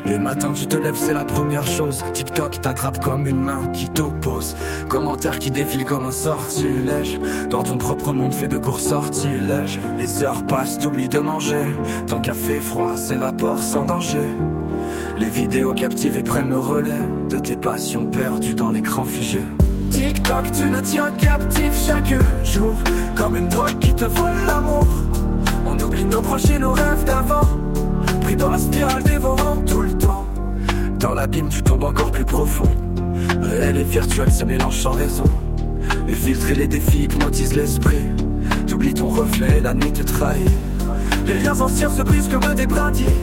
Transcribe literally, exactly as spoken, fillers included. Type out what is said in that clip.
Les matins tu te lèves c'est la première chose. TikTok t'attrape comme une main qui t'oppose. Commentaires qui défilent comme un sortilège. Dans ton propre monde fait de courts sortilèges. Les heures passent, t'oublies de manger. Ton café froid s'évapore sans danger. Les vidéos captivées prennent le relais de tes passions perdues dans l'écran figé. TikTok tu nous tiens captif chaque jour, comme une drogue qui te vole l'amour. On oublie nos proches et nos rêves d'avant, pris dans la spirale dévorant tout le temps. Dans l'abîme tu tombes encore plus profond. Réel et virtuel se mélangent sans raison. Les filtres et les défis hypnotisent l'esprit. T'oublies ton reflet, la nuit te trahit. Les liens anciens se brisent comme des brindilles.